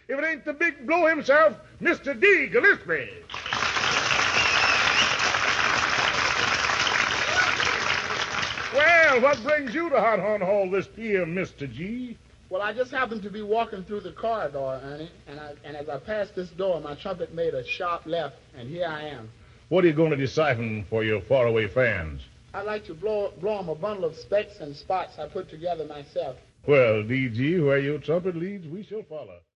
if it ain't the big blow himself, Mr. D. Gillespie. Well, what brings you to Hot Horn Hall this PM, Mr. G? Well, I just happened to be walking through the corridor, Ernie, and as I passed this door, my trumpet made a sharp left, and here I am. What are you going to decipher for your faraway fans? I'd like to blow them a bundle of specks and spots I put together myself. Well, DG, where your trumpet leads, we shall follow.